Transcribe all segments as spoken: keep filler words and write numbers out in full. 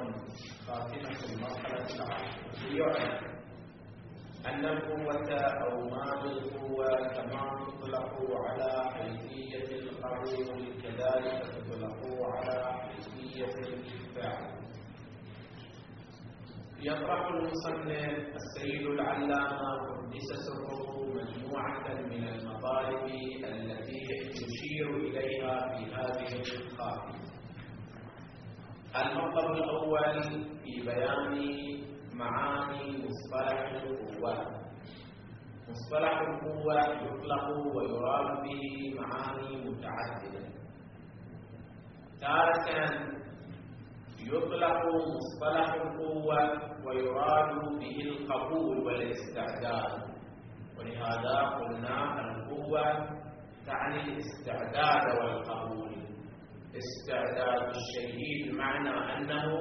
خاتمة المرحلة العاشرة. يعلم أن القوة أو ما بالقوة كما تطلق على حيثية القبول كذلك تطلق على حيثية الفعل. يطرح المصنف السيد العلامة قدس سره مجموعة من المطالب التي يشير إليها في هذه الخاتمة. المطلب الأول في بيان معاني مصطلح القوة. مصطلح القوة يطلق ويراد به معاني متعددة. تارة يطلق مصطلح القوة ويراد به القبول والاستعداد، ولهذا قلنا القوة تعني الاستعداد والقبول. استعداد الشيء بمعنى أنه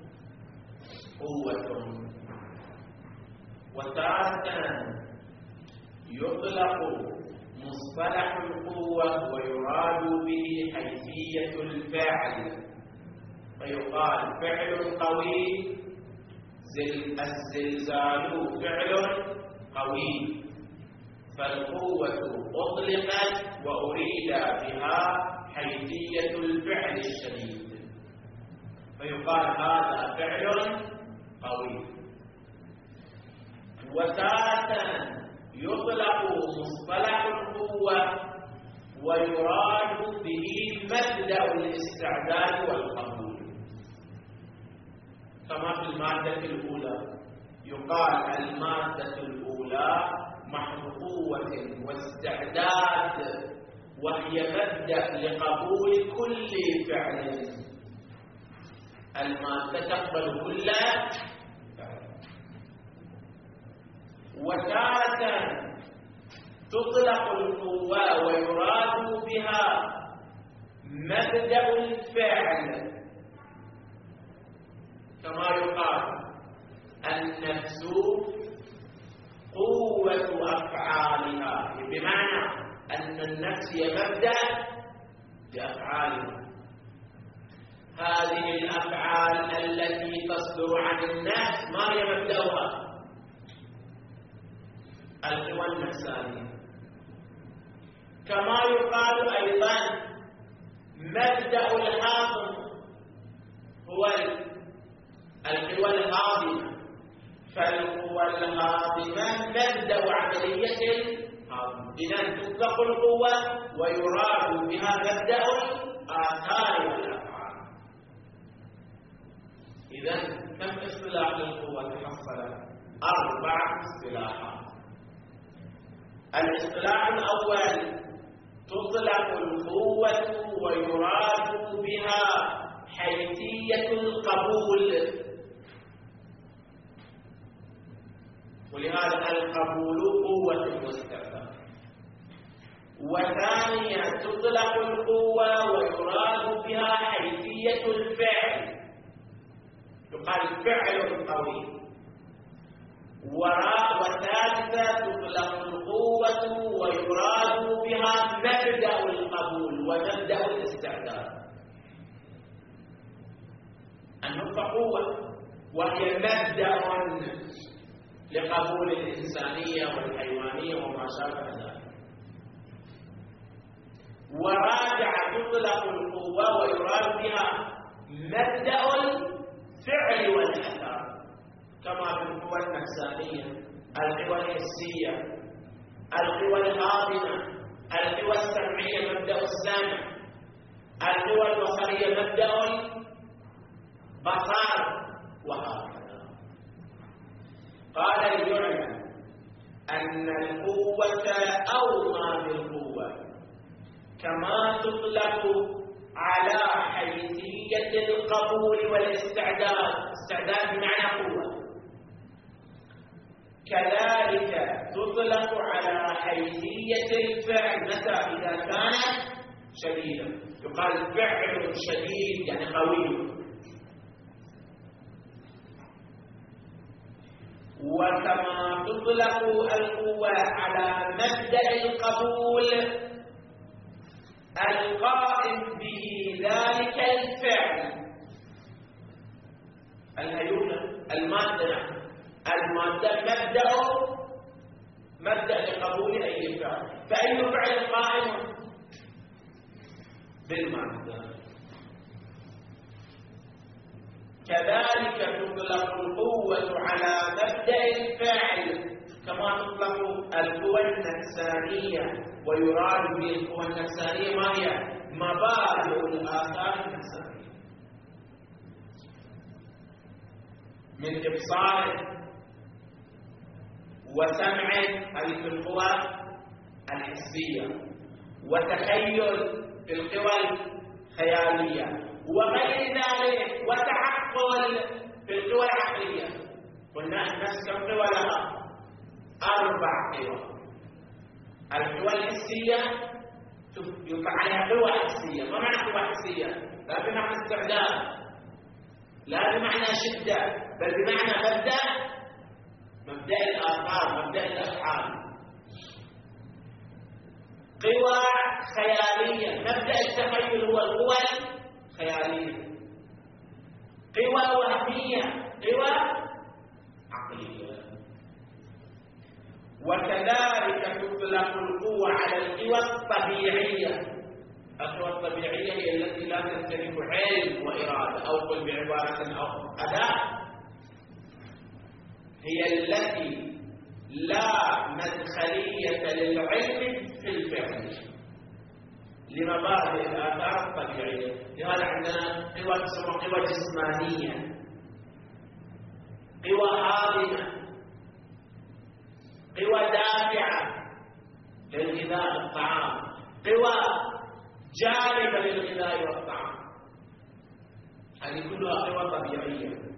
قوة. وتارة يطلق مصطلح القوة ويراد به حيثية الفعل، فيقال فعل قوي، الزلزال فعل قوي، فالقوة أطلقت وأريد بها حيثية الفعل الشديد، فيقال هذا فعل قوي. وتارة يطلق مصطلح القوة ويراد به مبدأ الاستعداد والقبول، كما في المادة الأولى يقال المادة الأولى محض قوة واستعداد، وهي مبدأ لقبول كل فعل. المادة تقبل كل فعل. وتارة تطلق القوة ويراد بها مبدأ الفعل، كما يقال النفس قوة أفعالها، بمعنى أن النفس هي مبدأ لأفعالها. هذه الأفعال التي تصدر عن النفس ما هي مبدأها؟ القوى النفسانية. كما يقال أيضا مبدأ الهاضم هو القوى الهاضمة، فالقوى الهاضمة مبدأ عملية الهضم. إذن تطلق القوة ويراد بها مبدأ الآثار والأفعال. إذن كم اصطلاح للقوة تحصل؟ أربع اصطلاحات. الاصطلاح الأول تطلق القوة ويراد بها حيثية القبول، ولهذا القبول قوة واستعداد. وثانيا تطلق القوة ويراد بها حيثية الفعل، يقال فعل قوي. وثالثا تطلق القوة ويراد بها مبدأ القبول ومبدأ الاستعداد. النقطة قوة وهي مبدأ لقبول الإنسانية والحيوانية وما شابه ذلك. ورابعة تطلق القوة ويراد بها مبدأ الفعل والأثر، كما في القوى النفسانية، القوى الحسية، القوى الهاضمة، القوى السمعية مبدأ السمع، القوى البصرية مبدأ البصر، وهكذا. قال يعلم أن القوة أو ما بالقوة كما تطلق على حيثية القبول والاستعداد، استعداد بمعنى قوة، كذلك تطلق على حيثية الفعل. متى؟ إذا كان شديدا، يقال فعل شديد يعني قوي. وكما تطلق القوة على مبدأ القبول القائم به ذلك الفعل، الهيولة المادة المادة مبدأ مبدأ لقبول أي فعل، فأي فعل قائم بالمادة. كذلك تطلق القوة على مبدأ الفعل كما تطلق القوى النفسانية، ويراد بالقوى النفسانية ما هي؟ مبادئ الآثار النفسانية من إبصار وسمع، هذه في القوى الحسية، وتخيل في القوى الخيالية وغير ذلك، وتعقل في القوى العقلية. قلنا الناس كم قوى لها؟ أربع قوى. القوى الحسية يطلق عليها قوى حسية. ما معنى قوى حسية؟ لا بمعنى استعداد، لا بمعنى شدة، بل بمعنى مبدأ مبدأ الآثار، مبدأ الأفعال. قوى خيالية، مبدأ التخيل هو القوى الخيالية. قوى وهمية، قوى عقلية. وكذلك تطلق القوة على القوى الطبيعية. القوى الطبيعية هي التي لا تمتلك علم وإرادة، أو قل بعبارة أو أداة، هي التي لا مدخلية للعلم في الفعل لمبادئ الآثار الطبيعية. لهذا عندنا قوى تسمى قوى جسمانية، قوى هادمة، قوى دافعة للغذاء والطعام، قوى جالبة للغذاء والطعام. هذه كلها قوى طبيعية.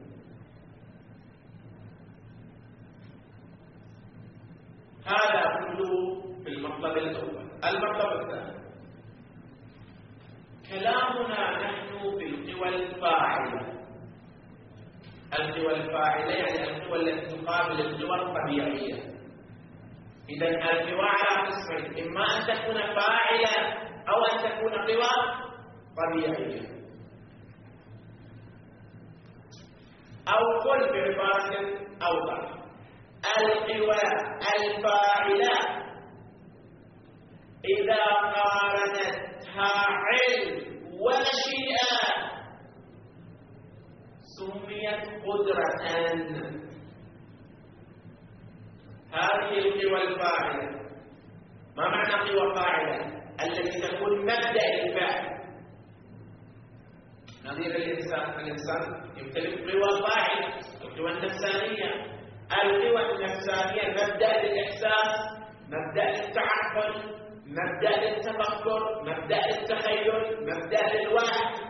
هذا كله في المطلب الأول. المطلب الثاني، كلامنا نحن في القوى الفاعلة. القوى الفاعلة يعني القوى التي تقابل القوى الطبيعية. إذا القوى على قسمين، إما أن تكون فاعلة أو أن تكون قوى طبيعية. أو قل بعبارة أوضح، القوى الفاعلة إذا قارنتها علم ومشيئة سميت قدرة. هذه القوى الفاعلة. ما معنى قوى فاعلة؟ التي تكون مبدأ الفعل. نظير الإنسان، الإنسان يمتلك قوى فاعلة، القوى النفسانية. القوى النفسانية مبدأ للإحساس، مبدأ للتعقل، مبدأ للتفكر، مبدأ للتخيل، مبدأ للوعي.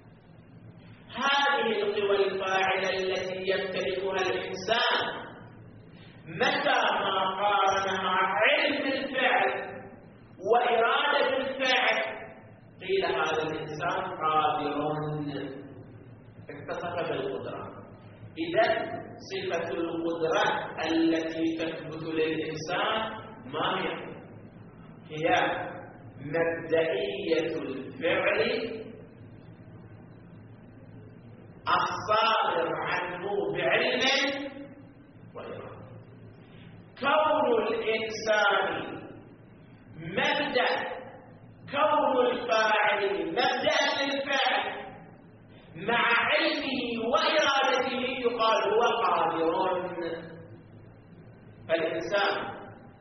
هذه القوى الفاعلة التي يمتلكها الإنسان متى ما قارنها علم الفعل وإرادة الفعل قيل هذا الإنسان قادر، اتصف بالقدرة. إذا صفة القدرة التي تثبت للإنسان ما هي؟ هي مبدئية الفعل الصادر عنه بعلم وإرادة. كون الإنسان مبدأ، كون الفاعل مبدأ للفعل مع علمه وإرادته يقال هو قادر. فالإنسان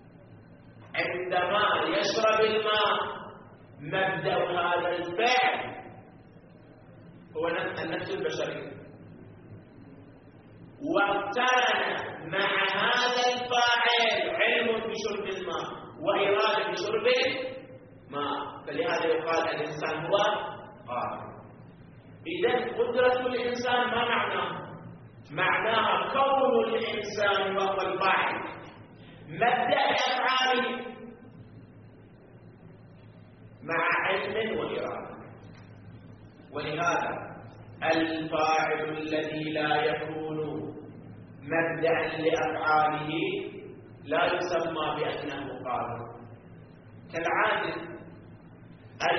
عندما يشرب الماء مبدأ هذا الفعل هو النفس البشرية، واقترن مع هذا الفاعل علم بشرب الماء وإرادة بشرب الماء، فلهذا يقال الإنسان هو قادر. إذن قدرة الإنسان ما معناه؟ معناها كون الإنسان وهو الفاعل مبدأ أفعاله مع علم وإرادة. ولهذا الفاعل الذي لا يكون مبدأ لأفعاله لا يسمى بأنه قادر. كالعاجز،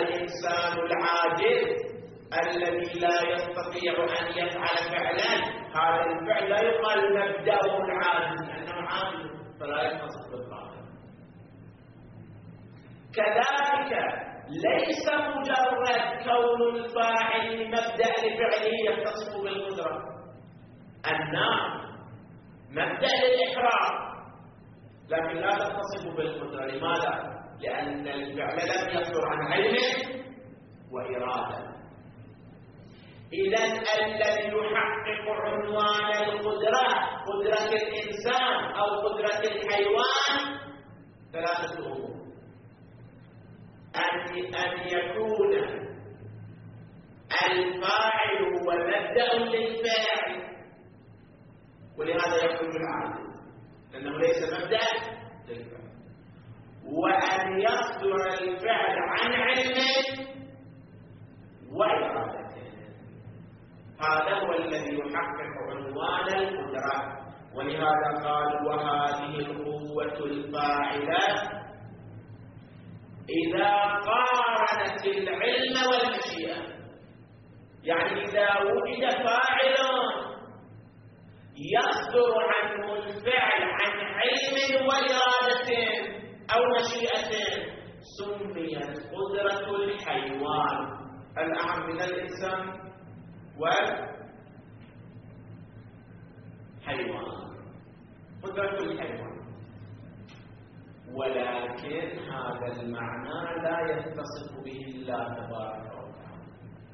الإنسان العاجز الذي لا يستطيع أن يفعل فعلا هذا الفعل لا يقال مبدأه العاجز لأنه عاجز فلا يتصف بالقادر. كذلك ليس مجرد كون الفاعل مبدأ لفعله يتصف بالقدرة. النار مبدأ للإحرام لكن لا تتصف بالقدرة. لماذا؟ لأن الفعل لم يصدر عن علم وإرادة. إذن الذي يحقق عنوان القدرة قدرة الإنسان أو قدرة الحيوان ثلاثة أمور: أن أن يكون الفاعل هو مبدأ للفاعل، ولهذا يخرج العاجز لأنه ليس مبدأ للفعل، وأن يصدر الفعل عن علم وإرادة. هذا هو الذي يحقق عنوان القدرة. ولهذا قال: وهذه القوة الفاعلة إذا قارنت العلم والمشيئة. يعني إذا وجد فاعل يصدر عنه الفعل عن علم وإرادة أو مشيئة سميت قدرة الحيوان الأعم من الإنسان والحيوان. قدرة الحيوان. ولكن هذا المعنى لا يتصف به الله تبارك وتعالى.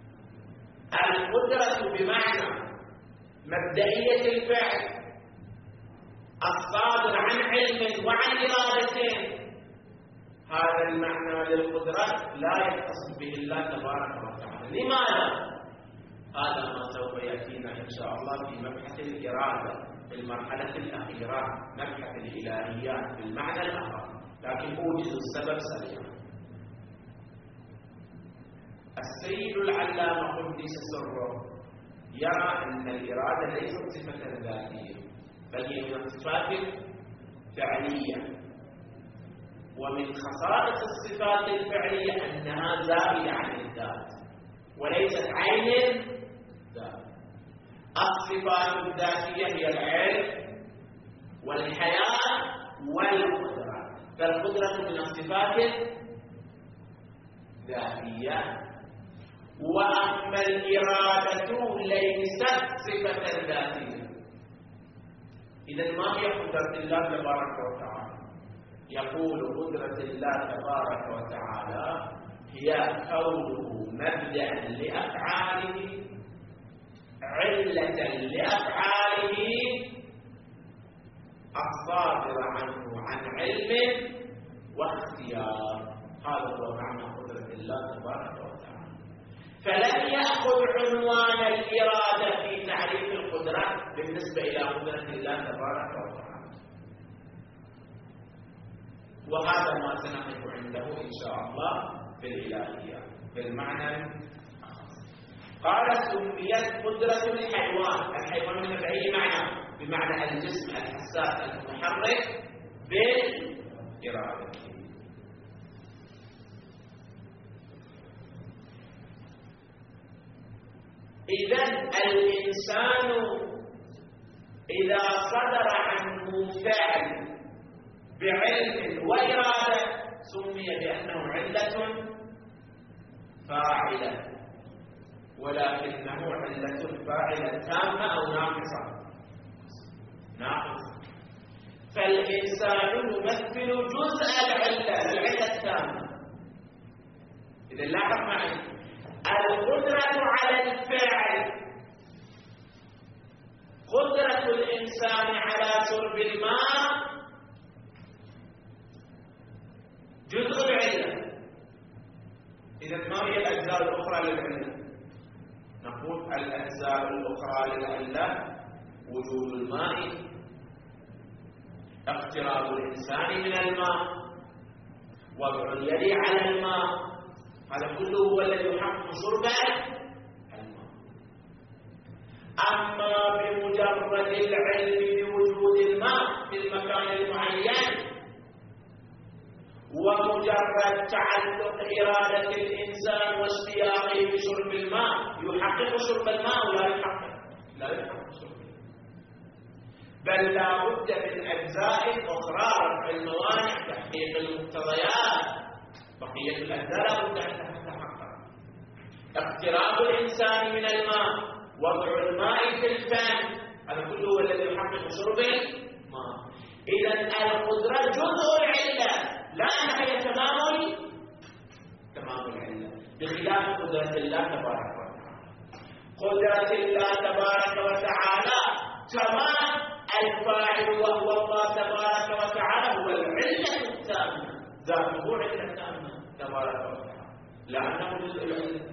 القدرة بمعنى مبدئية الفعل الصادر عن علم وعن إرادة، هذا المعنى للقدرة لا يتصف به الله تبارك وتعالى. لماذا؟ هذا ما سوف يأتينا إن شاء الله في مبحث الإرادة في المرحلة الأخيرة، مبحث الإلهيات بالمعنى الآخر، لكن أوجز السبب سريعا. السيد العلامة قدس سره يرى أن الإرادة ليست صفة ذاتية بل هي من الصفات الفعلية، ومن خصائص الصفات الفعلية أنها زائدة عن الذات وليست عين ذات. الصفات الذاتية هي العلم والحياة والقدرة، فالقدرة من الصفات الذاتية، وأما الإرادة ليست صفة ذاتية. إذن ما هي قدرة الله تبارك وتعالى؟ يقول قدرة الله تبارك وتعالى هي كونه مبدأ لأفعاله، علة لأفعاله، الصادر عنه عن علم واختيار. هذا هو معنى قدرة الله تبارك وتعالى. فلم يأخذ عنوان الإرادة في تعريف القدرة بالنسبة إلى قدرة الله تبارك وتعالى، وهذا ما سنقف عنده إن شاء الله في الإلهيات بالمعنى. قال: سميت قدرة الحيوان. الحيوان من بأي معنى؟ بمعنى الجسم الحساس المتحرك بالإرادة. إذن الإنسان إذا صدر عنه فعل بعلم وإرادة سمي بأنه علة فاعلة، ولكنه علة فاعلة تامة أو ناقصة؟ ناقصة. فالإنسان يمثل جزء العلة، العلة التامة. إذا لاحظ معي، القدرة على الفعل قدرة الإنسان على شرب الماء جزء العلة. إذا ما هي الأجزاء الأخرى للعلة؟ نقول الأجزاء الأخرى للعلة وجود الماء، اقتراب الإنسان من الماء، وضع اليد على الماء، هذا كله هو الذي يحقق شرب الماء. أما بمجرد العلم بوجود الماء في المكان المعين ومجرد تعلق إرادة الإنسان واشتياقه بشرب الماء يحقق شرب الماء ولا يحقق؟ لا يحقق شرب الماء. بل لا بد من أجزاء أخرى: رفع الموانع، تحقيق المقتضيات، بقية الأجزاء لا بد أن تتحقق. اقتراب الإنسان من الماء، وضع الماء في الفم، هذا كله هو الذي يحقق شرب الماء. إذا القدرة جزء العلة لا أنها هي تمام تمام العلة، بخلاف قدرة الله تبارك وتعالى. قدرة الله تبارك وتعالى تمام الفاعل وهو الله تبارك وتعالى هو العلة التامة، ذاته علة تامة تبارك وتعالى، لأنه جزء العلة.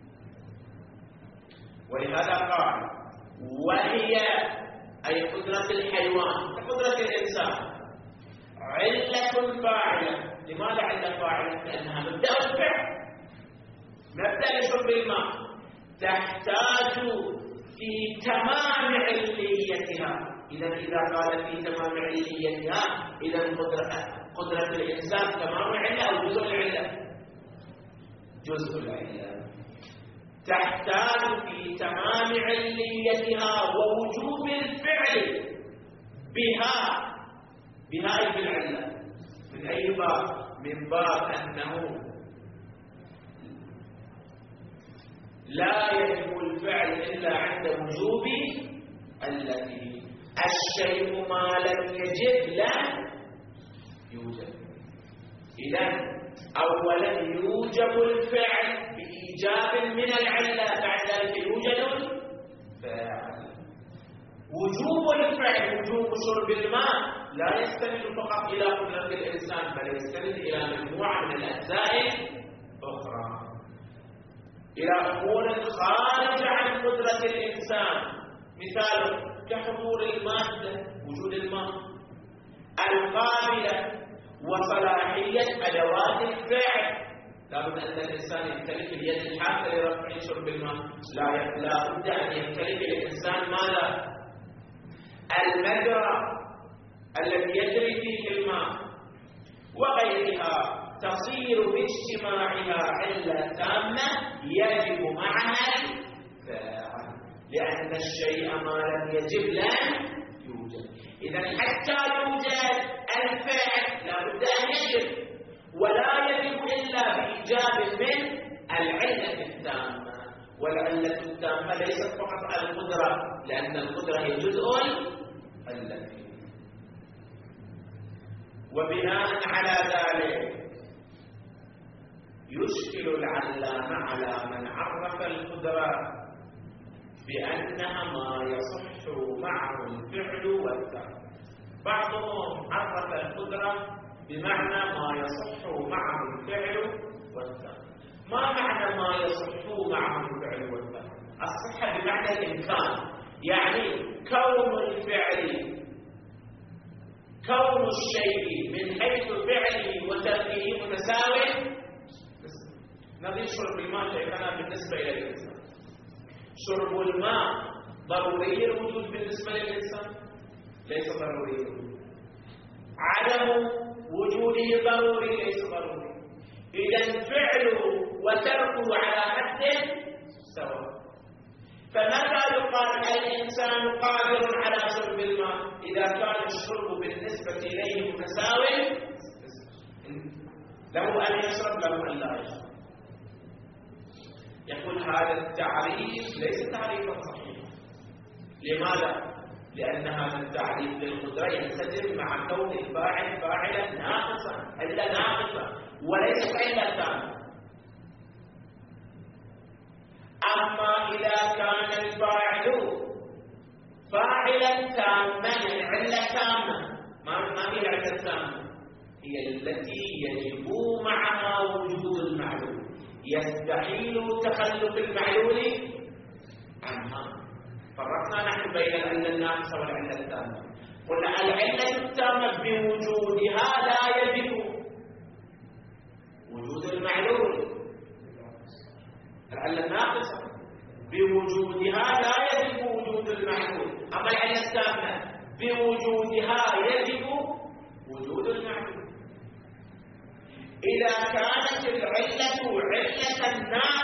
ولهذا قال: وهي أي قدرة الحيوان كقدرة الإنسان علة فاعلة. لماذا علة فاعلة؟ لأنها مبدأ الفعل، مبدأ لشرب الماء، تحتاج في تمام عليتها. إذا إذا قال في تمام عليتها، إذا قدرة قدرة الإنسان تمام العلة أو جزء العلة؟ جزء العلة. تحتاج في تمام عليتها ووجوب الفعل بها، بها أي بالعلة. من أي باب؟ من باب أنه لا يجب الفعل إلا عند وجوب التي. الشيء ما لم يجب لن يوجد. إذن أولا يوجب الفعل بإيجاب من العلة، بعد ذلك يوجد الفعل. وجوب الفعل، وجوب شرب الماء، لا يستند فقط إلى قدرة الإنسان، بل يستند إلى مجموعة من الأجزاء الأخرى، إلى أمور خارجة عن قدرة الإنسان. مثال كحضور المادة، وجود الماء، القابلة وصلاحية أدوات الفعل. لا بد أن الإنسان يمتلك اليد الحافة لرفع شرب الماء، لا لا بد أن يمتلك الإنسان ماذا؟ المجرى الذي يجري فيه الماء وغيرها، تصير باجتماعها علة تامة يجب معها الفاعل، لأن الشيء ما لم يجب لن يوجد. إذا حتى يوجد الفعل لا بد أن يجب، ولا يجب إلا بإيجاب من العلة التامة. والعلة التامة ليست فقط القدرة، لأن القدرة هي جزء التي. وبناء على ذلك يشكل العلامة على من عرف القدرة بأنها ما يصح معه الفعل والترك. بعضهم عرف القدرة بمعنى ما يصح معه الفعل والترك. ما معنى ما يصح معه الفعل والترك؟ الصحة بمعنى الإمكان، يعني كون الفعل، كون الشيء من حيث فعله وتركه متساوي. نظير شرب الماء شيئا بالنسبة إلى الإنسان. شرب الماء ضروري الوجود بالنسبة للإنسان؟ ليس ضروري. عدم وجوده ضروري؟ ليس ضروري. إذا فعله وتركه على حد سواء. فمتى يقال الإنسان قادر على شرب الماء؟ إذا كان الشرب بالنسبة إليه متساوي، له أن يشرب له أن لا يشرب. يقول هذا التعريف ليس تعريفا صحيحا. لماذا؟ لأن هذا التعريف للقدرة ينسجم مع كون الفاعل فاعلا ناقصا، إلا ناقصا وليس إلا تاما. أما إذا كان الفاعل فاعلا تاما، العلة تامة، ما هي العلة التامة؟ هي التي يجب معها وجود المعلوم، يستحيل تخلف المعلول عنها. فرقنا نحن بين العلة الناقصة والعلة التامة. قلنا العلة التامة بوجودها لا يجب وجود المعلول. العلة الناقصة بوجودها لا يجب وجود المعلول، أما العلة التامة بوجودها يجب وجود المعلول. إذا كانت العلة علة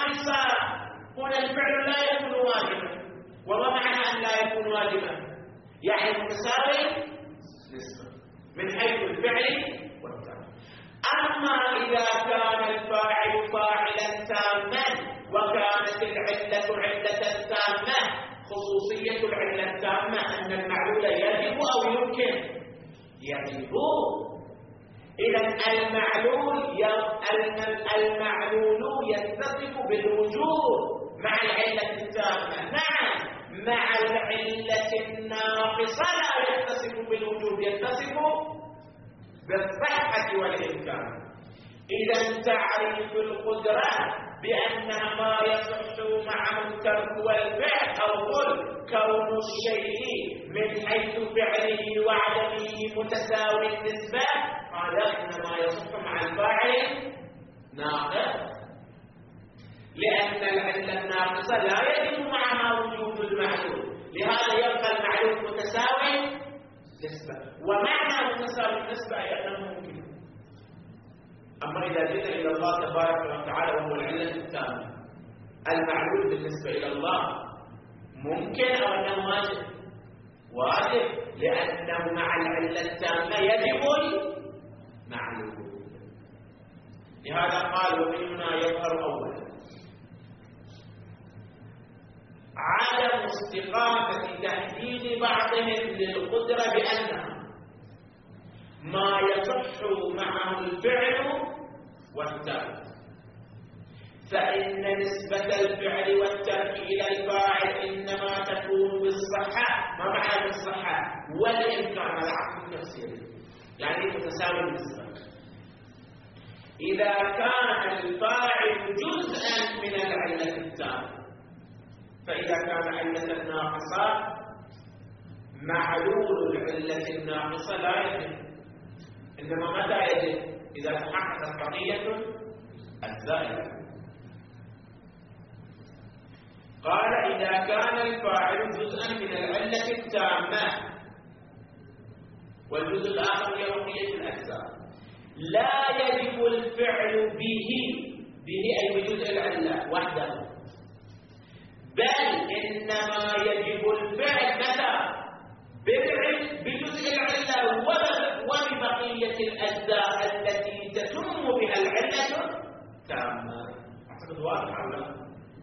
ناقصة هنا الفعل لا يكون واجبا. وما معنى أن لا يكون واجبا؟ يعني متساوي نسبة من حيث الفعل والترك. أما إذا كان الفاعل فاعلا تاما وكانت العلة علة تامة، خصوصية العلة التامة أن المعلول يجب أو يمكن؟ يجب. إذا المعلول المعلول يتصف بالوجود مع العلة التامة. نعم، مع العلة الناقصة لا يتصف بالوجود، يتصف بالصحة والإمكان. إذا تعريف القدرة بأنها ما يصح معه الترك والفعل، أو قل كون الشيء من حيث فعله وعدمه متساوي النسبة، هذا إنما يصح مع الفاعل ناقص، لأن العلة الناقصة لا يجب معها وجود المعلول، لهذا يبقى المعلول متساوي نسبة. ومعنى متساوي النسبة أي أنه ممكن. أما إذا جئنا إلى الله تبارك وتعالى وهو العلة التامة، المعلول بالنسبة إلى الله ممكن أو أنه واجب؟ واجب، لأنه مع العلة التامة يجب المعلول. لهذا قال ومن هنا يظهر أولا عدم استقامة تحديد بعضهم للقدرة بأنها ما يصح معه الفعل والترك، فإن نسبة الفعل والترك إلى الفاعل إنما تكون بالصحة. ما معنى بالصحة؟ والإمكان، العقل التفسيري يعني متساوي النسبة. إذا كان الفاعل جزءا من العلة التامة، فإذا كان علة ناقصة معلول العلة الناقصة لا يجب، إنما متى يجب؟ إذا تحققت بقية الزائدة. قال إذا كان الفاعل جزءا من العلة التامة، والجزء الآخر هي بقية الأجزاء، لا يجب الفعل به به أي بجزء العلة وحده، بل إنما يجب الفعل متى؟ بجزء العلة وببقية الأجزاء التي تتم بها العلة تامة. أعتقد واضح ولا؟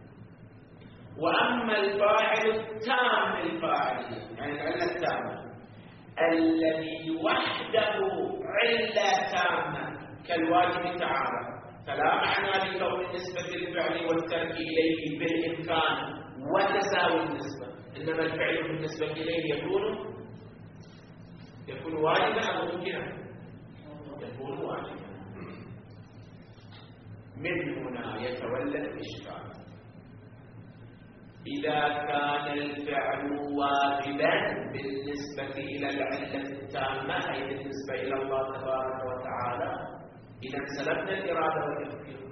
وأما الفاعل التام الفاعل يعني العلة التامة الذي وحده علة تامة كالواجب تعالى، فلا معنى لكون نسبة الفعل والترك إليه بالإمكان وتساوي النسبة، إنما الفعل بالنسبة إليه يكون يكون واجبا أو ممكنا؟ يكون واجبا. من هنا يتولى الإشكال. إذا كان الفعل واجبا بالنسبة إلى العلة التامة أي بالنسبة إلى الله تبارك وتعالى، إذا سلبنا الإرادة والإختيار.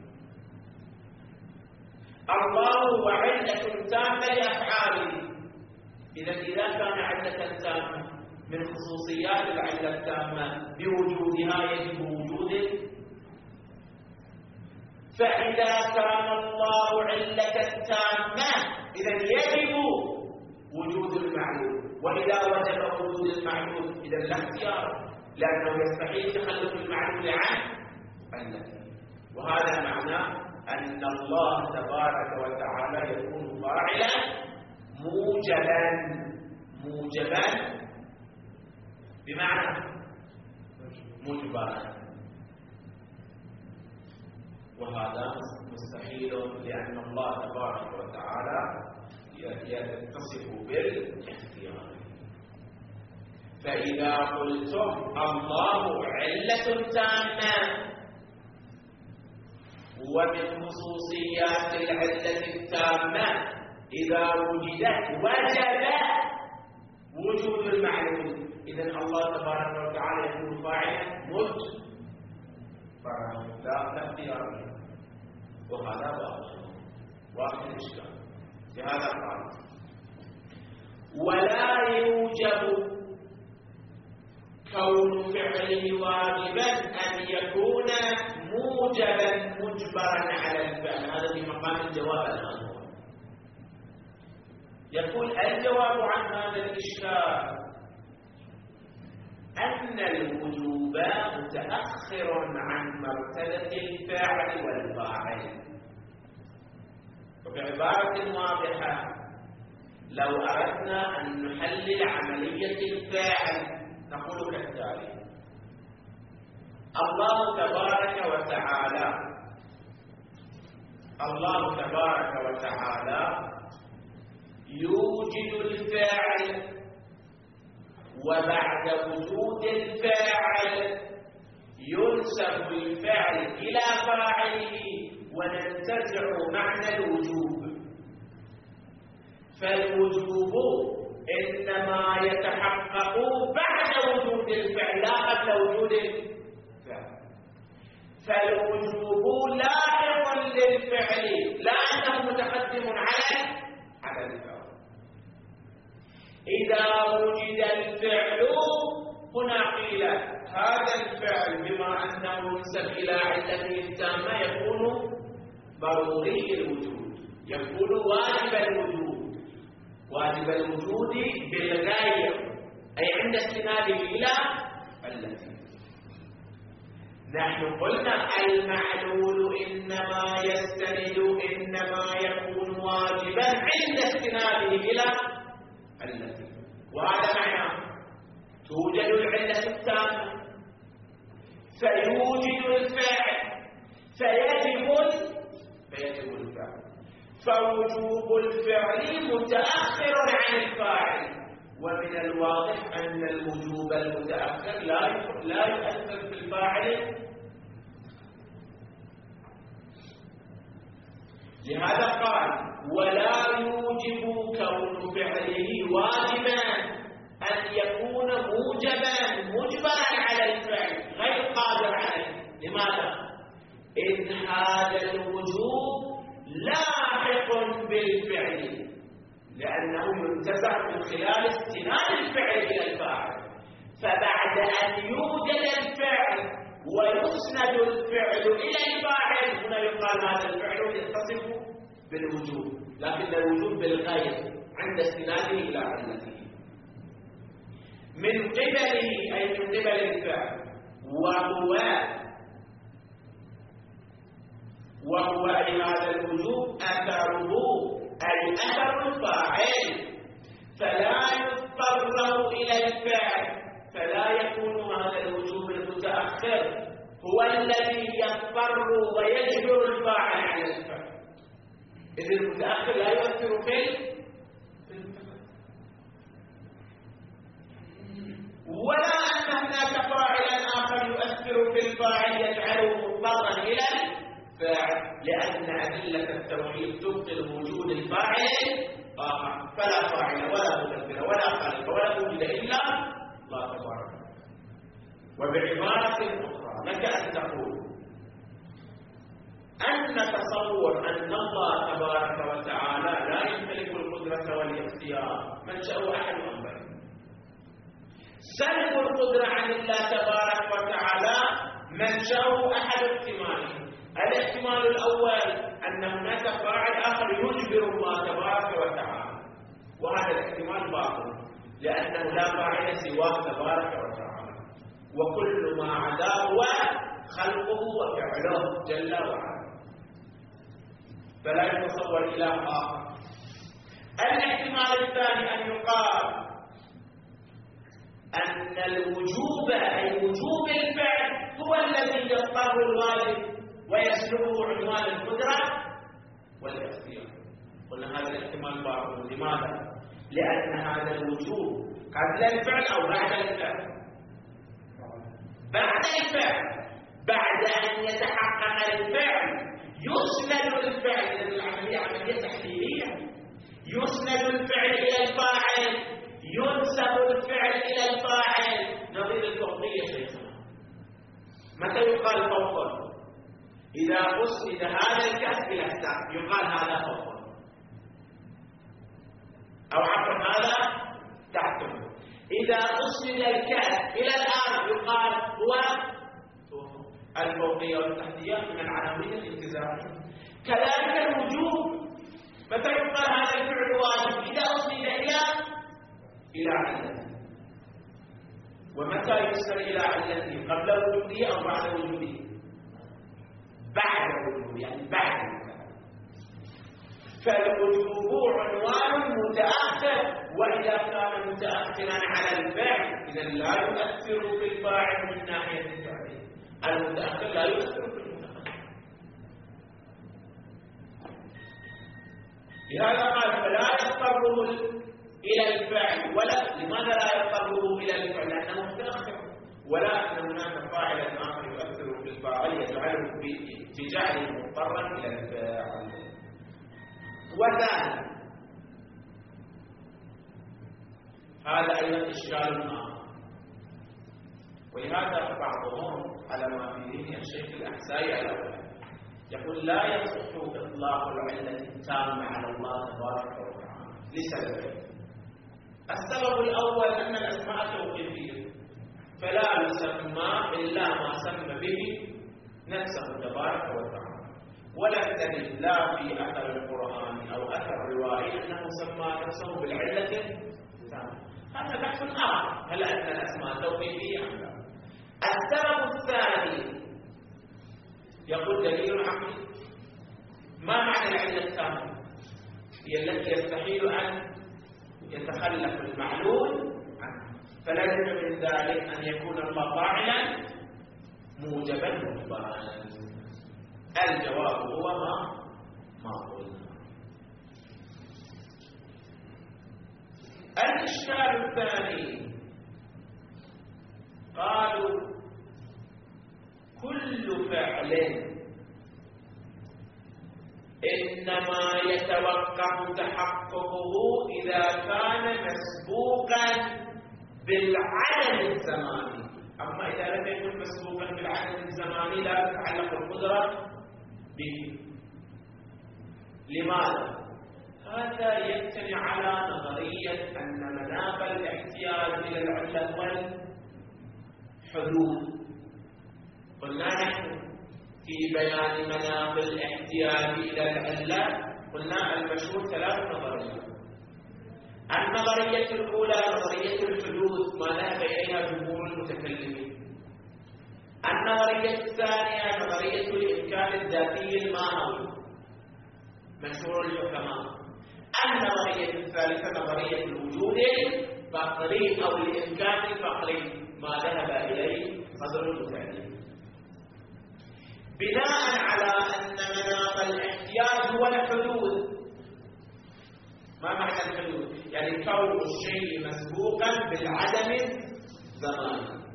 الله هو علة تامة لأفعاله، إذا إذا كان علة تامة من خصوصيات العلة التامة بوجودها يجب وجوده، فإذا كان الله علة تامة إذا يجب وجود المعلول، وإذا وجب وجود المعلول إذا لا اختيار، لأنه يستحيل تخلف المعلول عن علته. وهذا معناه أن الله تبارك وتعالى يكون فاعلا موجبا موجبا بمعنى مجبرا، وهذا مستحيل لأن الله تبارك وتعالى يتصف بالاختيار. فإذا قلتم الله علة تامة ومن خصوصيات العلة التامة إذا وجدت وجب وجود المعلوم، إذن الله تبارك وتعالى يكون فاعلا مجبرا لا اختيار، وهذا باطل واحد الإشكال. لهذا قال ولا يوجب كون فعله واجبا أن يكون موجبا مجبرا على الفعل. هذا في مقام الجواب الآن، يقول الجواب عن هذا الإشكال أن الوجوب متأخر عن مرتبة الفاعل والفاعل. وبعبارة واضحة، لو أردنا أن نحلل عملية الفاعل نقول كالتالي: الله تبارك وتعالى الله تبارك وتعالى يوجد الفاعل، وبعد وجود الفاعل ينسب الفعل إلى فاعله وننتزع معنى الوجوب. فالوجوب إنما يتحقق بعد وجود الفعل لا قبل وجود الفعل. فالوجوب لاحق للفعل لا أنه متقدم على على الفعل. إذا وجد الفعل هنا قيل هذا الفعل بما أنه ينسب إلى علته التامة يكون ضروري الوجود، يكون واجب الوجود، واجب الوجود بالغير، أي عند استناده إلى التي. نحن قلنا المعلول إنما يستند إنما يكون واجبا عند استناده إلى التي، وهذا معناه توجد العلة التامة فيوجد الفاعل فيجب فيجب الفعل. فوجوب الفعل متأخر عن الفاعل، ومن الواضح أن الوجوب المتأخر لا لا يؤثر في الفاعل. لهذا قال: ولا يوجب كون فعله واجبا أن يكون موجبا مجبرا على الفعل غير قادر عليه. لماذا؟ إذ هذا الوجوب لاحق بالفعل، لأنه ينتزع من خلال استناد الفعل إلى الفاعل. فبعد أن يوجد الفعل ويسند الفعل إلى الفاعل هنا يقال هذا الفعل يتصف بالوجوب، لكن الوجوب بالغير عند استناده إلى علته من قبله، أي من قبل الفعل. وهو وهو أي هذا الوجوب أثره أي أثر الفاعل، فلا يضطر إلى الفعل، فلا يكون هذا الوجوب المتأخر هو الذي يضطر ويجبر الفاعل على الفعل. إذ المتأخر لا يؤثر في ولا أن هناك فاعلا آخر يؤثر في الفاعل يجعله مضطرا إلى الفاعل، لأن أدلة التوحيد تبطل وجود الفاعل آخر، فلا فاعل ولا مدبر ولا خالق ولا موجود إلا الله تبارك. وبعبارة أخرى لك أن تقول أن تصور أن الله تبارك وتعالى لا يمتلك القدرة والاختيار منشأ أحد أمرين: سلب القدرة عن الله تبارك وتعالى منشأه أحد احتمالين. الاحتمال الأول أن هناك فاعل آخر يجبر الله تبارك وتعالى، وهذا الاحتمال باطل لأنه لا فاعل سواه تبارك وتعالى، وكل ما عداه هو خلقه وفعله جل وعلا، فلا يتصور إله آخر. الاحتمال الثاني أن يقال أن الوجوب أي وجوب الفعل هو الذي يضطر الواجب ويسلبه عنوان القدرة والاختيار. قلنا هذا الاحتمال باطل. لماذا؟ لأن هذا الوجوب قبل الفعل أو بعد الفعل؟ بعد الفعل. بعد أن يتحقق الفعل يسند الفعل، لأن العملية عملية تحليلية، يسند الفعل إلى الفاعل، ينسب الفعل إلى الفاعل، نظير الفوقية شيخنا. متى يقال فوق؟ إذا أسند هذا الكأس إلى السقف يقال هذا فوق، أو عفوا هذا تحته. إذا أسند الكأس إلى الأرض يقال هو الفوقية والتحتية من العلامين الانتزاعية. كذلك الوجوب متى يقال هذا الفعل واجب؟ إذا أسند إلى إلى علته. ومتى يسر إلى علته؟ قبل وجوده أو بعد وجوده؟ بعد وجوده، يعني بعد. فالوجوب عنوان متأخر، وإذا كان متأخرا على الفعل إذا لا يؤثر في الفاعل من ناحية الفعل. المتأخر لا يؤثر في المتأخر. لهذا قال فلا يضطره إلى الفعل. ولا لماذا لا يضطره إلى الفعل؟ لأنه متأخر. ولا أن هناك فاعلا آخر يؤثر في الفاعل يجعله بجعله مضطرا إلى الفعل. وثاني هذا أيضا إشكال آخر، ولهذا بعضهم على ما في ذهن الشيخ الأحسائي الأول يقول لا يصح إطلاق العلة التامة على الله تبارك وتعالى لسببين. السبب الأول أن الأسماء توقيفية، فلا يسمى إلا ما سمى به نفسه تبارك وتعالى، ولا تجد لا في أثر القرآن أو أثر الروائي أنه سمى نفسه بالعلة التامة. هذا بحث آخر، هل أن الأسماء توقيفية أم لا؟ السبب الثاني يقول دليل عقلي. ما معنى العلة التامة؟ هي التي يستحيل أن يتخلف المعلول عنه، فلازم من ذلك أن يكون الله فاعلا موجبا مجبرا. الجواب هو ما ما قلنا. الإشكال الثاني قالوا كل فعل إنما يتوقف تحققه إذا كان مسبوقا بالعدد الزماني. أما إذا لم يكن مسبوقا بالعدد الزماني لا تتعلق القدرة به. لماذا؟ هذا يبتني على نظرية أن مناط الاحتياج إلى العلة والحدود. قلنا نحن في بيان مناط الاحتياج إلى العلة قلنا المشهور ثلاث نظريات. النظرية الأولى نظرية الحدود ما ذهب إليها جمهور المتكلمين. النظرية الثانية نظرية الإمكان الذاتي المعنوي مشهور الحكماء. النظرية الثالثة نظرية الوجود الفقري أو الإمكان الفقري ما ذهب إليه صدر المتكلمين. بناء على أن مناط الاحتياج هو الحدود. ما معنى الحدود؟ يعني كون الشيء مسبوقا بالعدم الزماني.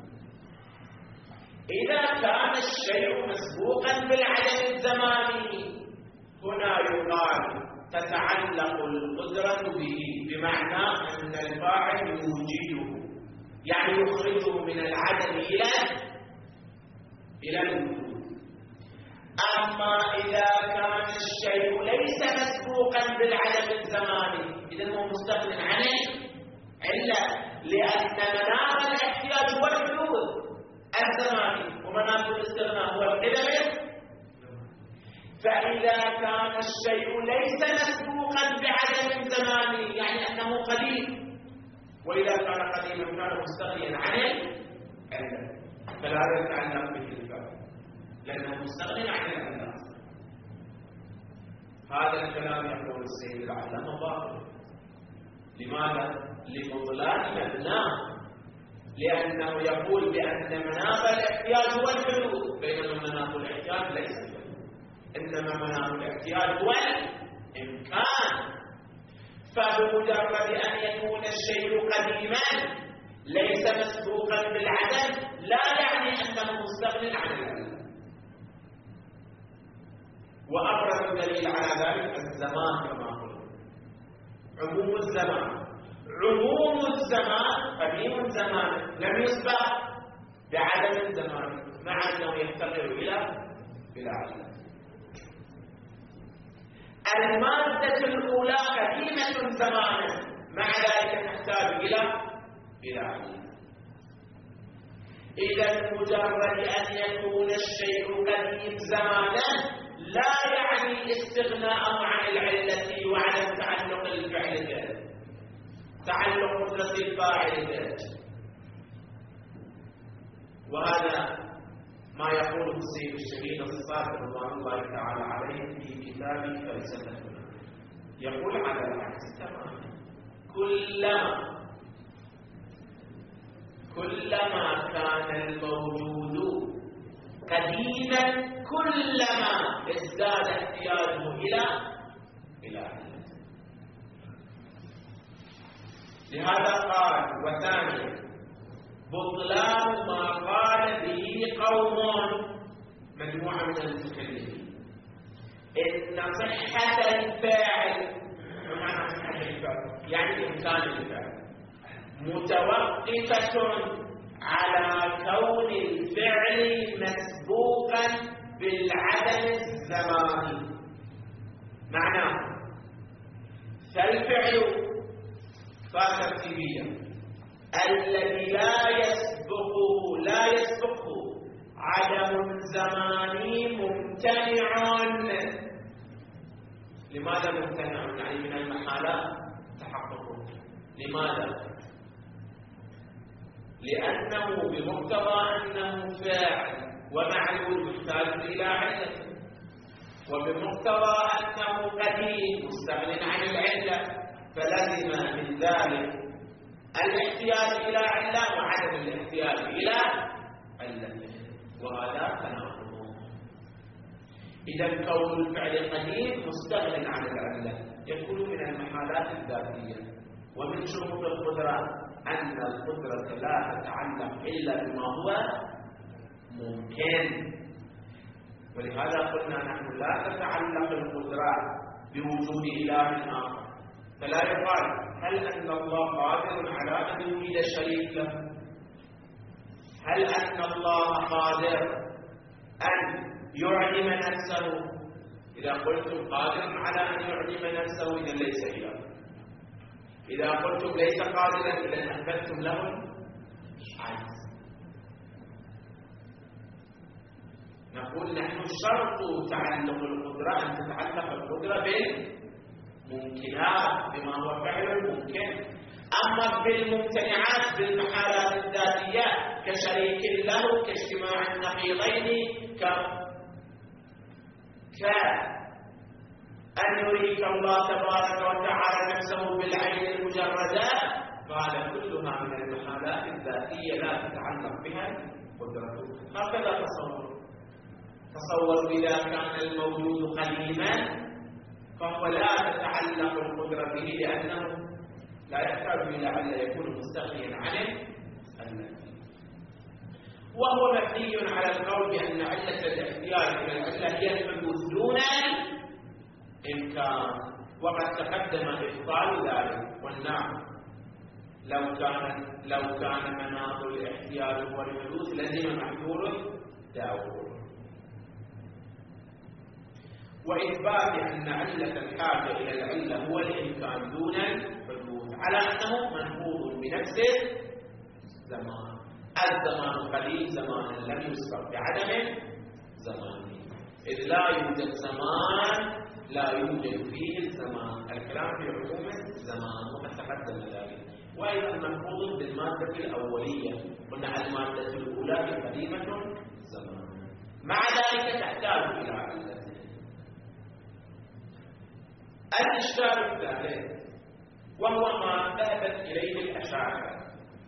إذا كان الشيء مسبوقا بالعدم الزماني هنا يقال تتعلق القدرة به، بمعنى أن الفاعل يوجده، يعني يخرجه من العدم إلى إلى الوجود. أما إذا كان الشيء ليس مسبوقا بالعدم الزماني إذن هو مستغنٍ عن علة، لأن مناط الاحتياج هو الحدود الزماني ومناط الاستغناء هو القدم. فإذا كان الشيء ليس مسبوقا بعدم زماني يعني أنه قديم، وإذا كان قديما كان مستغنيا عن علة، فلا يتعلق به الفعل لأنه مستغني عن العلة. هذا الكلام يقول السيد العلامة باطل. لماذا؟ لبطلان مبناه، لأنه يقول بأن مناط الاحتياج هو الحدود، بينما مناط الاحتياج ليس الحدود، إنما مناط الاحتياج هو الإمكان. فبمجرد أن يكون الشيء قديما ليس مسبوقا بالعدم لا يعني أنه مستغني عن العلة. وأبرز دليل على ذلك الزمان كما قلنا، عموم الزمان. عموم الزمان قديم الزمان لم يسبق بعدم الزمان مع أنه يفتقر إلى إلى علة. المادة الأولى قديمة زمانا مع ذلك تحتاج إلى إلى علة. إذا مجرد أن يكون الشيء قديم زمانا لا يعني استغناء عن العلة وعدم تعلق الفعل به، تعلق قدرة الفاعل به. وهذا ما يقوله السيد الشهيد الصادق رضوان الله تعالى عليه في كتابه فلسفتنا، يقول على العكس تماما. كلما كلما كان الموجود قديما كلما ازداد احتياجه الى الى علة. لهذا قال: وثانيا بطلان ما قال به قوم مجموعه من المتكلمين ان صحه الفاعل، بمعنى صحه الفعل يعني امكان الفعل، متوقفه على كون الفعل مسبوقا بالعدم الزماني. معناه فالفعل فاترتيبيا الذي لا يسبقه لا يسبقه عدم زماني ممتنع. لماذا ممتنع؟ يعني من المحالات تحققه. لماذا؟ لأنه بمقتضى أنه فاعل ومعلول محتاج إلى علة، وبمقتضى أنه قديم مستغن عن العلة، فلزم من ذلك الاحتياج إلى علة وعدم الاحتياج إلى علة، وهذا تناقض. إذا كون الفعل قديم مستغن عن العلة يكون من المحالات الذاتية. ومن شروط القدرة أن القدرة لا تتعلق إلا بما هو ممكن، ولهذا قلنا نحن لا تتعلق القدرة بوجود إله آخر. فلا يقال هل أن الله قادر على أن يوجد شريك له؟ هل أن الله قادر أن يعلم نفسه؟ إذا قلتم قادر على أن يعلم نفسه إذا ليس إله. إذا قلتم ليس قادرا إذا أثبتتم له العجز. نقول نحن شرط تعلق القدرة أن تتعلق القدرة بالممكنات بما هو فعل ممكن. أما بالممتنعات بالمحالات الذاتية كشريك له كاجتماع النقيضين ك أن يريك الله تبارك وتعالى نفسه بالعين المجردة، قال كلها من المحالات الذاتية لا تتعلق بها القدرة. هكذا تصور تصور إذا كان الموجود قديما فهو لا تتعلق القدرة به لأنه لا يحتاج إلى أن يكون مستغنيا عنه، وهو مبني على القول بأن علة الاحتياج إلى العلة هي الحدوث دون إمكان. وقد تقدم إبطال ذلك. والنعم لو كان لو كان مناط الاحتياج هو الحدوث لزم محذور داور. وإثبات أن علة الحاجة إلى العلة هو الإمكان دون الحدوث على أنه منقوض بنفسه زمان. الزمان قليل زمان لم يسبق بعدم زمان، إذ لا يوجد زمان لا يوجد فيه الزمان. الكلام في عموم الزمان وقد تقدم ذلك. وأيضا منقوض بالمادة الأولية، قلنا المادة الأولى قديمة زمان، مع ذلك تحتاج إلى علة. الإشكال الثالث وهو ما ذهبت إليه الأشاعرة.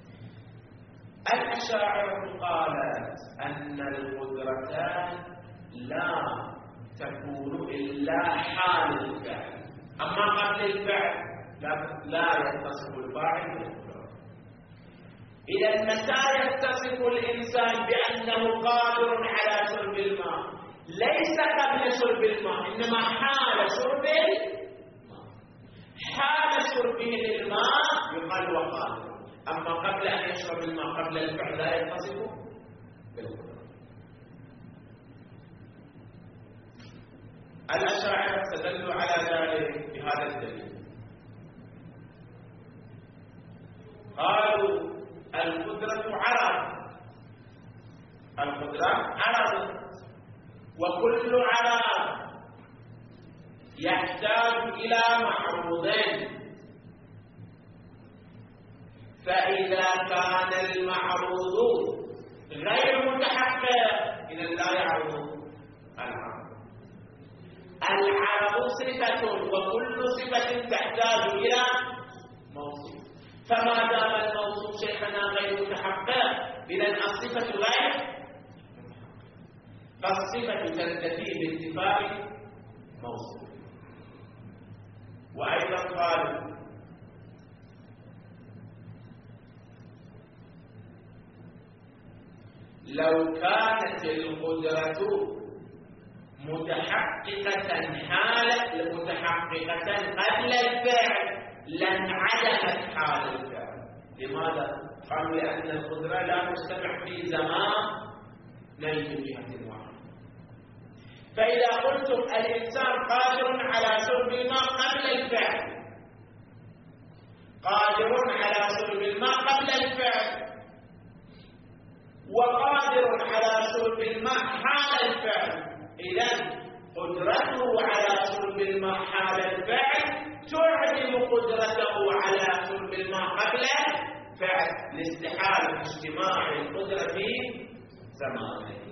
الأشاعرة قالت أن القدرتان لا تكون إلا حال الفعل، أما قبل الفعل لا, لا يتصف الفاعل بالقدرة. إذا متى يتصف الإنسان بأنه قادر على شرب الماء؟ ليس قبل شرب الماء، إنما حال شرب الماء. حال شربه للماء يقال وقادر، أما قبل أن يشرب الماء قبل الفعل لا يتصف بالقدرة. الأشاعرة استدلوا على ذلك بهذا الدليل. قالوا القدرة عرض، القدرة عرض، وكل عرض يحتاج إلى معروضين، فإذا كان المعروض غير متحقق إذا لا يعرض العرض. العرض صفة، وكل صفة تحتاج إلى موصوف، فما دام الموصوف شيخنا غير متحقق إذا الصفة غير، فالصفة تنتفي باتفاق موصوف. وأيضا قالوا لو كانت القدرة متحققة حال متحققة قبل الفعل لانعدمت حال الفعل. لماذا؟ قالوا لأن القدرة لا تجتمع في زمان من جهة واحدة. فإذا قلتم الإنسان قادر على شرب الماء قبل الفعل، قادر على شرب الماء قبل الفعل، وقادر على شرب الماء حال الفعل، إذن قدرته على شرب الماء حال الفعل تعدم قدرته على شرب الماء قبل الفعل لاستحالة اجتماع القدرة في زمانه.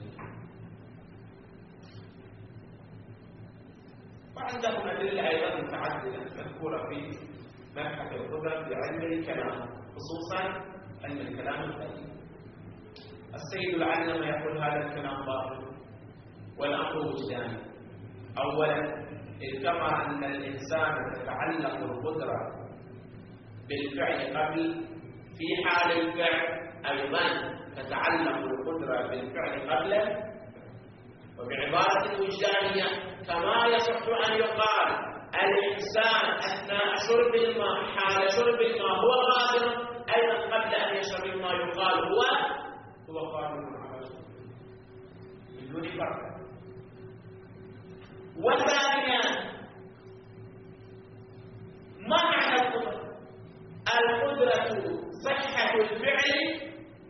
وعندهم أدلة أيضا متعددة مذكورة في مبحث القدرة في علم الكلام، خصوصا علم الكلام القديم. السيد العلامة يقول هذا الكلام باطل والأمر وجداني. أولا، إذ كما أن الإنسان تتعلق القدرة بالفعل قبل في حال الفعل، أيضا تتعلق القدرة بالفعل قبله. وبعبارة وجدانية كما يصح أن يقال الإنسان أثناء شرب الماء حال شرب الماء هو قادر، أيضا قبل أن يشرب الماء يقال هو هو قادر على شرب بدون فرق. وثانيا، ما معنى القدرة؟ القدرة صحة الفعل،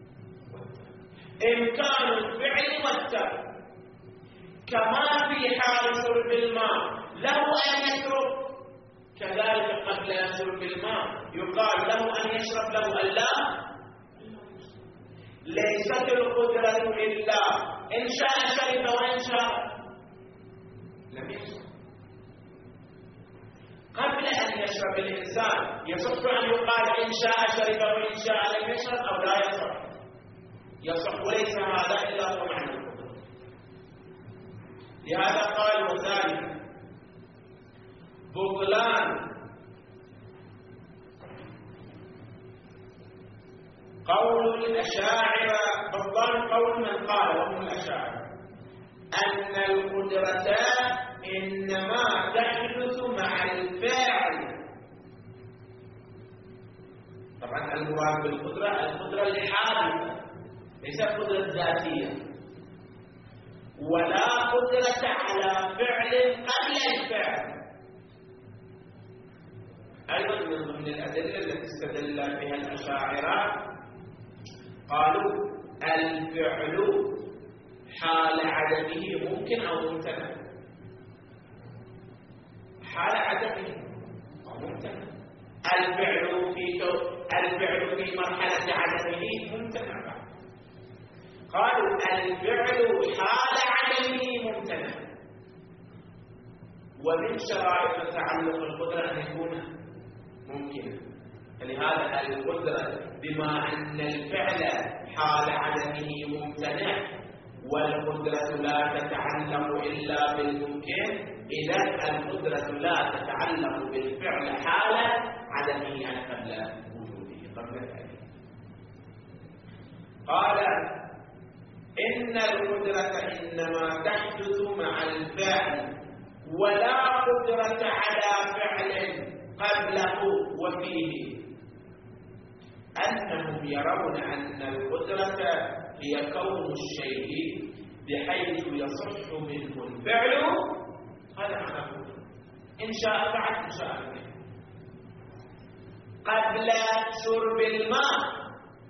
إمكان الفعل والترك. كما في حال شرب الماء له أن يشرب، كذلك قبل شرب الماء يقال له أن يشرب له أن لا. ليست القدرة إلا إن شاء شرب وإن شاء لم يشرب. قبل أن يشرب الإنسان يصح أن يقال إن شاء شرب وإن شاء لم يشرب أو لا يصح؟ يصح، وليس هذا إلا هو معنى القدرة. لهذا قال وذلك بطلان قول الأشاعرة، بطلان قول من قال وهم الأشاعرة أن القدرة إنما تحدث مع الفاعل. طبعا المراد بالقدرة القدرة الحادثة، ليس القدرة الذاتية، ولا قدرة على فعل قبل الفعل. أيضا من ضمن الأدلة التي استدل بها الأشاعرة قالوا الفعل حال عدمه ممكن أو ممتنع. حال عدمه أو ممتنع. الفعل في الفعل في مرحلة عدمه ممتنع. قالوا الفعل حال عدمه ممتنع. ومن شرائط تعلق القدرة أن يكون ممكنا. فلهذا القدرة بما أن الفعل حال عدمه ممتنع والقدرة لا تتعلق إلا بالممكن، إذا القدرة لا تتعلق بالفعل حال عدمه يعني قبل وجوده قبل الفعل. قال إن القدرة إنما تحدث مع الفعل ولا قدرة على فعل قبله وفيه. أنهم يرون أن القدرة هي كون الشيء بحيث يصح منه الفعل. هذا معنى القدرة. إن شاء فعل إن شاء فعل. قبل شرب الماء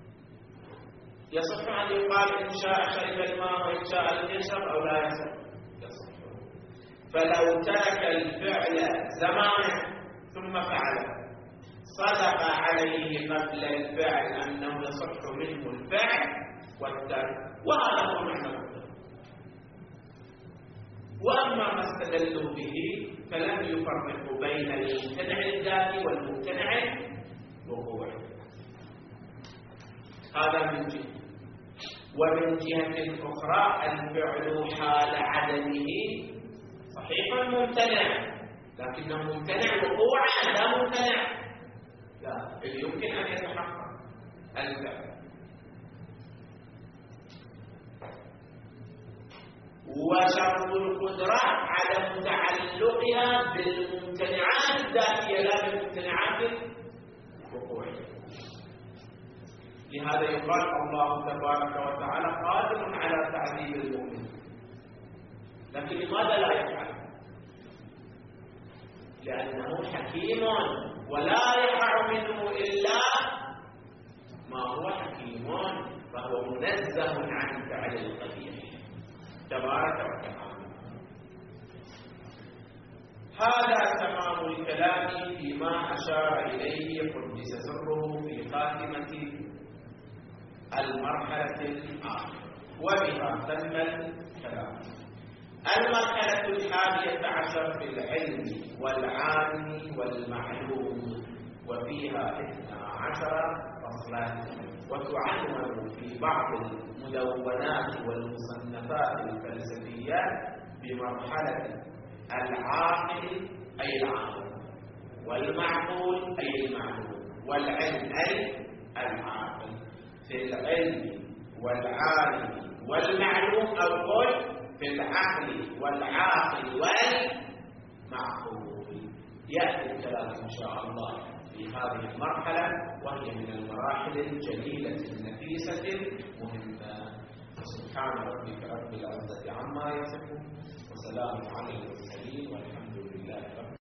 يصح أن يقال إن شاء شرب الماء وإن شاء لم يشرب أو لا يصح. يصح. فلو ترك الفعل زمانا ثم فعله صدق عليه قبل الفعل أنه يصح منه الفعل والترك، وهذا هو معنى القدرة. وأما ما استدلوا به فلم يفرقوا بين الممتنع الذاتي والممتنع الوقوعي. هذا من جهة. ومن جهة أخرى الفعل حال عدمه صحيح ممتنع، لكنه ممتنع وقوعا لا ممتنع، لا، اللي يمكن أن يتحقق الفعل. وشرط القدرة عدم تعلقها بالممتنعات الذاتية لا بالممتنعات الوقوعية. لهذا يقال الله تبارك وتعالى قادر على تعذيب المؤمن، لكن لماذا لا يفعل؟ لأنه حكيم ولا يقع منه إلا ما هو حكيم، فهو منزه عن فعل القبيح تبارك وتعالى. هذا تمام الكلام فيما أشار إليه قدس سره في خاتمة المرحلة الآخرة، وبها تم الكلام. المرحلة الحادية عشر في العلم والعالم والمعلوم، وفيها اثنا عشر فصلا، وتعنون في بعض المدونات والمصنفات الفلسفية بمرحلة العاقل أي العاقل، والمعقول أي المعلوم، والعلم أي العاقل. في العلم والعالم والمعلوم أو قل في العقل والعاقل والمعقول. يأتي الكلام إن شاء الله في هذه المرحلة، وهي من المراحل الجليلة النفيسة المهمة. سبحان ربك رب العزة عما يصفون، وسلام على المرسلين، والحمد لله رب